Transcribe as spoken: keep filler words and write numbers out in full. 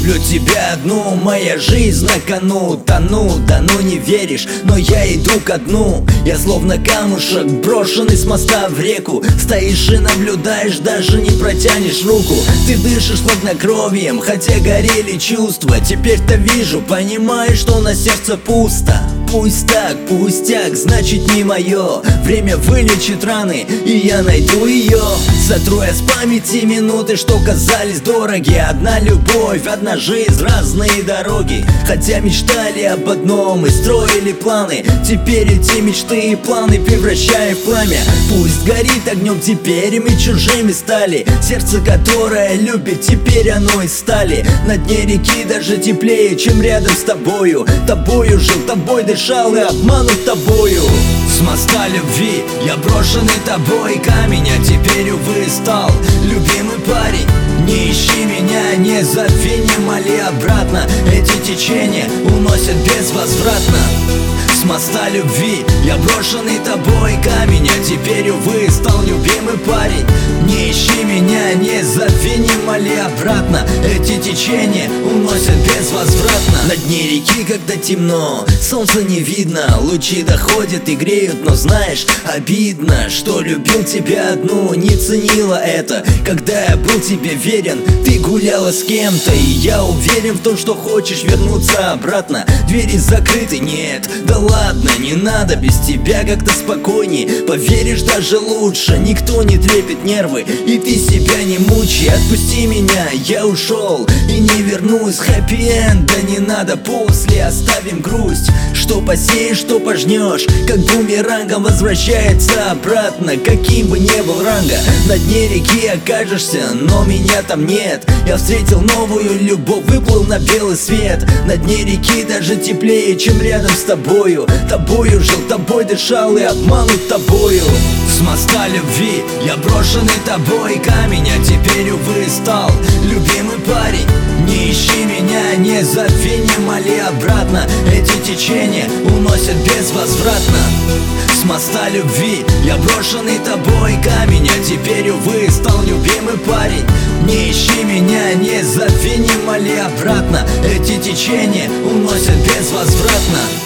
люблю тебя одну, моя жизнь на кону. Тону, да ну не веришь, но я иду ко дну. Я словно камушек, брошенный с моста в реку. Стоишь и наблюдаешь, даже не протянешь руку. Ты дышишь хладнокровием, хотя горели чувства. Теперь-то вижу, понимаю, что на сердце пусто. Пусть так, пустяк, значит не мое. Время вылечит раны, и я найду ее. Сотру я с памяти минуты, что казались дороги. Одна любовь, одна жизнь, разные дороги. Хотя мечтали об одном и строили планы. Теперь эти мечты и планы превращаю в пламя. Пусть горит огнем, теперь мы чужими стали. Сердце, которое любит, теперь оно из стали. На дне реки даже теплее, чем рядом с тобою. Тобою жил, тобой дышал и обманут тобою. С моста любви я брошенный тобой камень, а теперь, увы, стал любимый парень. Не ищи меня, не зови, не моли обратно. Эти течения уносят безвозвратно. С моста любви я брошенный тобой камень, а теперь, увы, стал любимый парень. Не ищи меня, не зови, не моли обратно. Эти течения уносят безвозвратно. На дне реки, когда темно, солнца не видно. Лучи доходят и греют, но знаешь, обидно, что любил тебя одну, не ценила это. Когда я был тебе верен, ты гуляла с кем-то. И я уверен в том, что хочешь вернуться обратно. Двери закрыты, нет, да ладно, не надо, без тебя как-то спокойней. Поверишь, даже лучше, никто не трепет нервы, и ты себя не мучай. Отпусти меня, я ушел и не вернусь. Хэппи-энд, да не надо, после оставим грусть. Что посеешь, что пожнешь, как бумерангом возвращается обратно. Каким бы ни был ранга, на дне реки окажешься, но меня там нет. Я встретил новую любовь, выплыл на белый свет. На дне реки даже теплее, чем рядом с тобою. Тобою жил, тобой дышал и обманут тобою. С моста любви я брошенный тобой камень, а теперь, увы, стал любимый парень. Не ищи меня, не зови, не моли обратно. Эти течения уносят безвозвратно. С моста любви я брошенный тобой камень, а теперь, увы, стал любимый парень. Не ищи меня, не зови, не моли обратно. Эти течения уносят безвозвратно.